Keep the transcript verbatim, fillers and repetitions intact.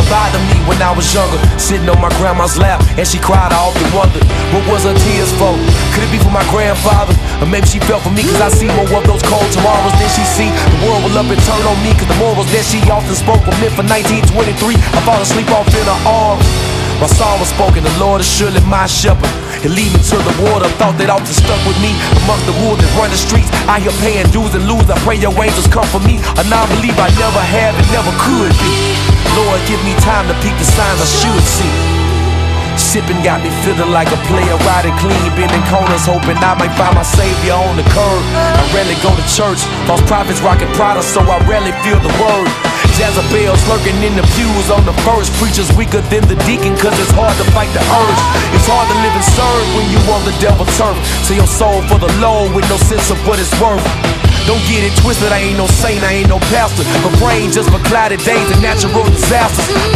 bothered me when I was younger, sitting on my grandma's lap, and she cried. I often wondered, what was her tears for? Could it be for my grandfather? Or maybe she felt for me cause I see more of those cold tomorrows than she see. The world will up and turn on me cause the morals that she often spoke were meant for nineteen twenty-three. I fall asleep off in her arms. My song was spoken, the Lord is surely my shepherd. He'll lead me to the water, thought that often stuck with me. Amongst the wolves that run the streets, I hear paying dues and lose. I pray your angels come for me. A non-believer I never have and never could be. Lord, give me time to peek the signs I should see. Sipping got me feeling like a player, riding clean, bending corners, hoping I might find my savior on the curb. I rarely go to church, false prophets rocking Prada, so I rarely feel the word. Jezebel's lurking in the pews on the first. Preachers weaker than the deacon cause it's hard to fight the urge. It's hard to live and serve when you on the devil's turf. Sell your soul for the Lord with no sense of what it's worth. Don't get it twisted, I ain't no saint, I ain't no pastor, but praying just for cloudy days and natural disasters.